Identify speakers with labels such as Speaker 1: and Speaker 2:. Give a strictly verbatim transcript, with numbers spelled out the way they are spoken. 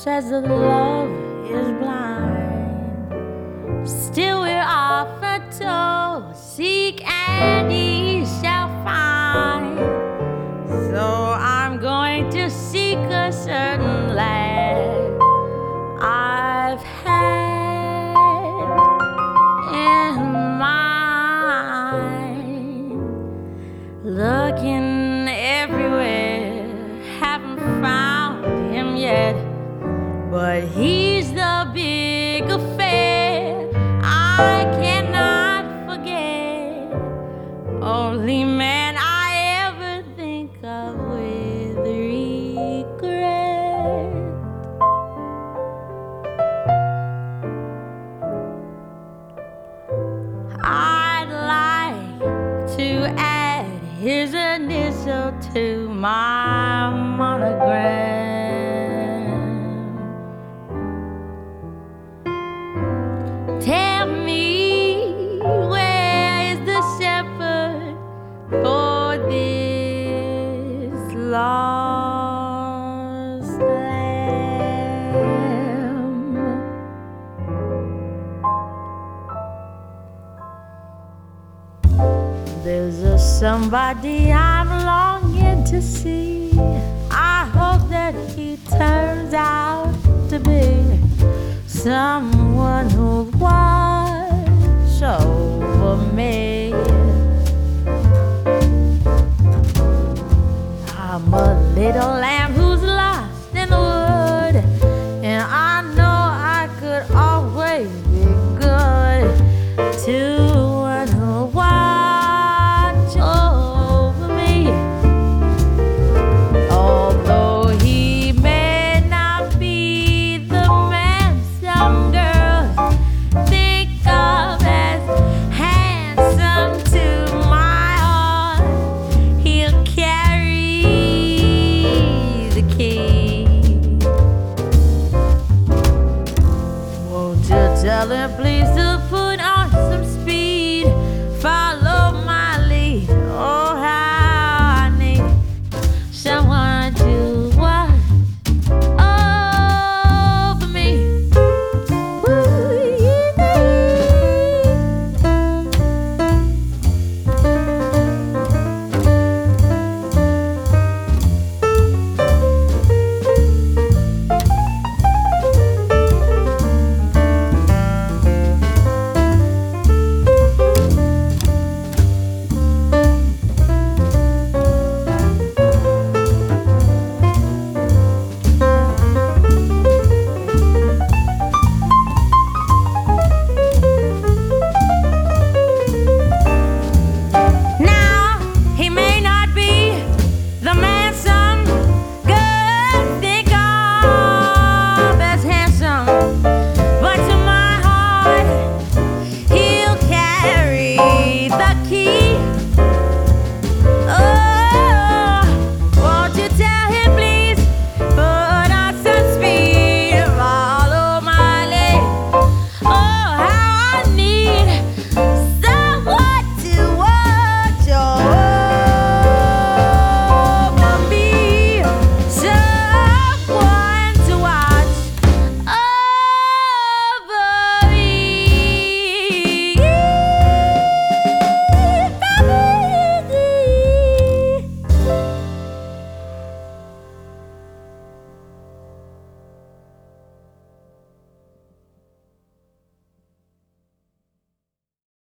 Speaker 1: says that love is blind. Still we're often told, seek and ye shall find. So I'm going to seek a certain lad I've had in mind. Looking everywhere, haven't found him yet, but he's the big affair I cannot forget. Only man I ever think of with regret. I'd like to add his initial to my monogram. Tell me, where is the shepherd for this lost lamb? There's a somebody I'm longing to see. I hope that he turns out to be someone who'll watch over me. I'm a little lamb who's lost in the wood, and I know I could always be good to one who'll watch over me. Although he may not be the man some girls think of as handsome, to my heart he'll carry the key. Won't you tell him please to put on some speed? Follow